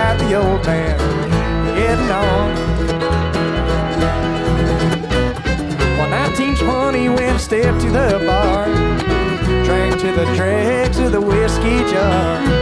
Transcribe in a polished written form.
beside the old man, getting on. Well, 1920 went a step to the bar, drank to the dregs of the whiskey jar.